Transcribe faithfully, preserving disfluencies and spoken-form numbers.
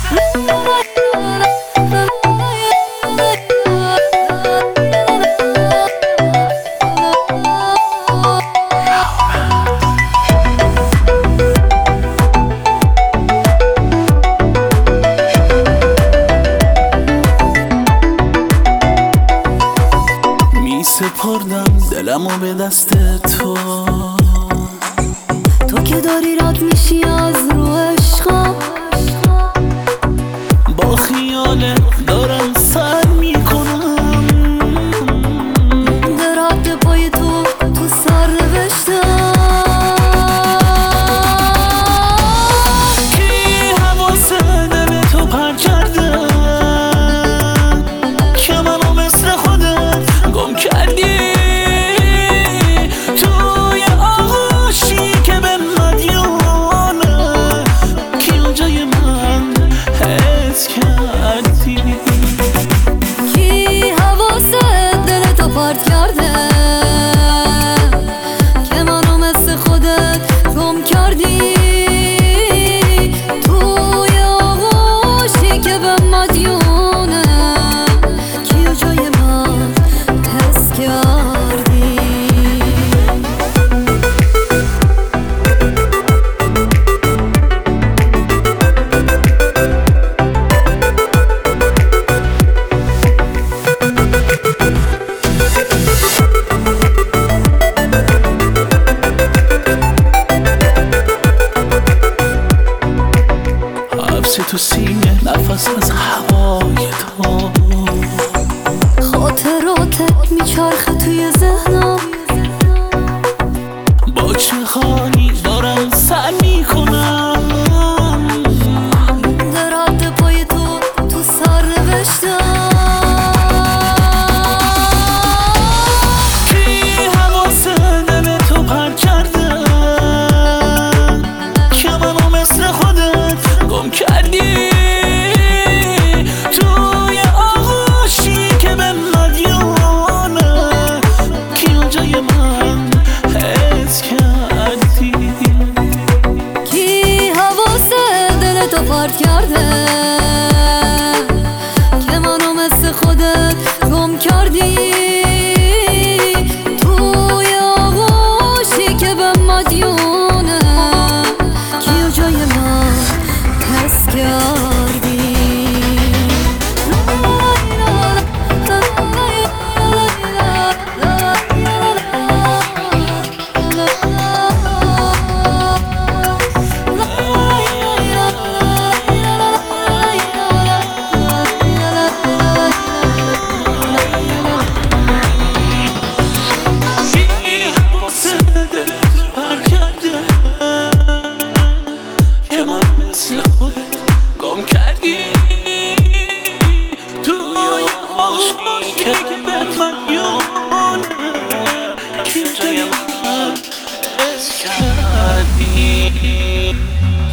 سپردم دلمو به دست تو، تو که داری رد میشی از رو عشقم، با خیاله دارم سر میکنم، در حد پای تو تو سر نوشتم. کی حواس دل تو پر کرده که منو مثل خودت گم کردی توی آغوشی که به مدیونه، کی جای من حس کردی؟ کی حواس دل تو پرت کرده که منو مثل خودت گم کردی توی آغوشی که به مدیونه، کی جای من حس کردی؟ حبس تو سینه نفس از هوای تو، خاطراتت میچرخه توی ذهنم، با چه خالی دارم سر میکنم، در حد پای تو تو سر نوشتم. کی حواس دل تو پر کرده که منو مثل خودت گم کردی توی آغوشی که به مدیونه، کی جای من حس کردی؟ کی حواس دل تو پرت کرده که منو مثل خودت گم کردی توی آغوشی که به مدیونه، کی جای من حس کردی؟ گم کردی توی آغوشی که به مدیونه، کی جای من حس کردی؟